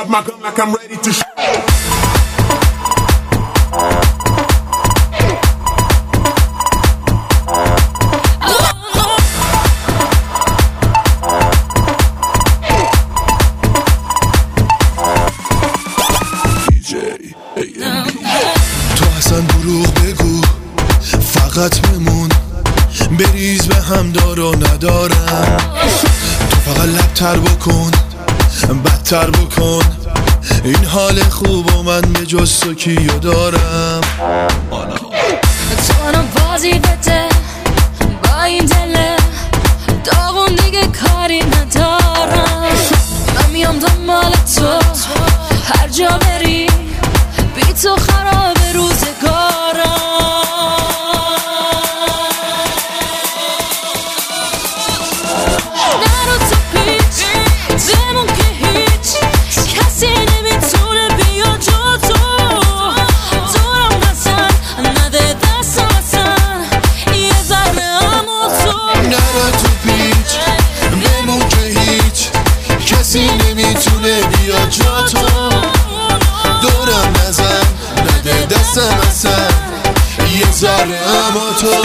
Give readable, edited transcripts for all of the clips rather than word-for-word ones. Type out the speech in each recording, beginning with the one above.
up my gun like I'm ready to shoot. تو اصلا دروغ بگو فقط بمون بریز به هم دار و ندارم تو فقط لبتر بکن بدتر بکن این حال خوب و من به جز تو کیو دارم تو منو بازی بده با این دله داغون دیگه کاری ندارم من میام دنبال تو هر جا بری بی تو خراب روزگارم نرو تو پیچ بمون که هیچ کسی نمیتونه بیا جا تو دورم نزن نده دستم اصلا یه ذره اما تو نرو تو پیچ بمون که هیچ کسی نمیتونه بیا جا تو دورم نزن نده دستم اصلا یه ذره اما تو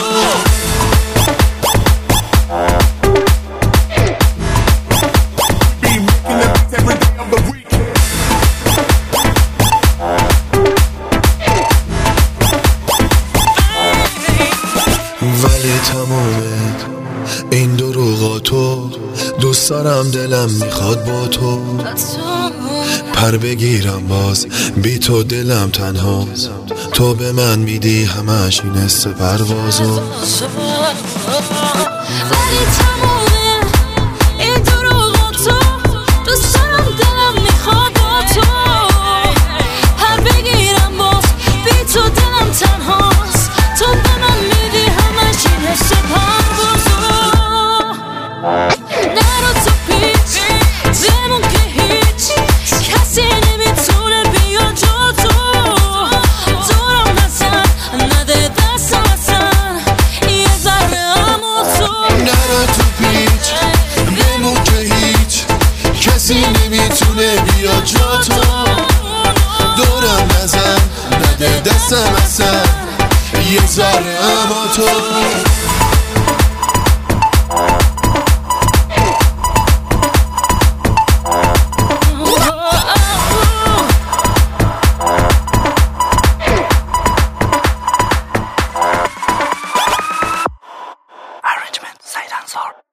ولی تمومه این دروغاتو دوست دارم دلم میخواد با تو پر بگیرم باز بی تو دلم تنهاست تو به من میدی همش این حس پروازو ولی تمومه این دروغاتو دوست دارم دلم میخواد با تو پر بگیرم باز بی تو دلم تنهاست تو به من میدی همش این حس پروازو نرو تو پیچ بمون که هیچ کسی نمیتونه بیا جا تو دورم نزن نده دستم اصلا یه ذره اما تو نرو تو پیچ بمون که هیچ کسی نمیتونه بیا جا تو دورم نزن نده دستم اصلا یه ذره اما تو Arrangement, Said Ansar.